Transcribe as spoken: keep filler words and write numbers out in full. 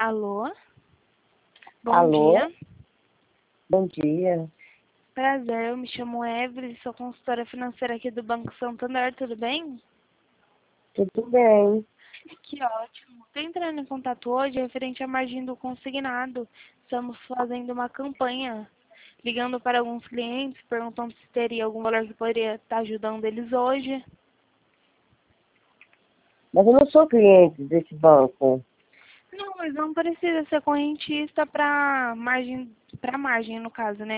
Alô? Bom Alô? dia. Bom dia. Prazer, eu me chamo Evelyn, sou consultora financeira aqui do Banco Santander, tudo bem? Tudo bem. Que ótimo. Estou entrando em contato hoje referente à margem do consignado. Estamos fazendo uma campanha, ligando para alguns clientes, perguntando se teria algum valor que poderia estar ajudando eles hoje. Mas eu não sou cliente desse banco. Não, mas não precisa ser correntista para margem, para margem no caso, né?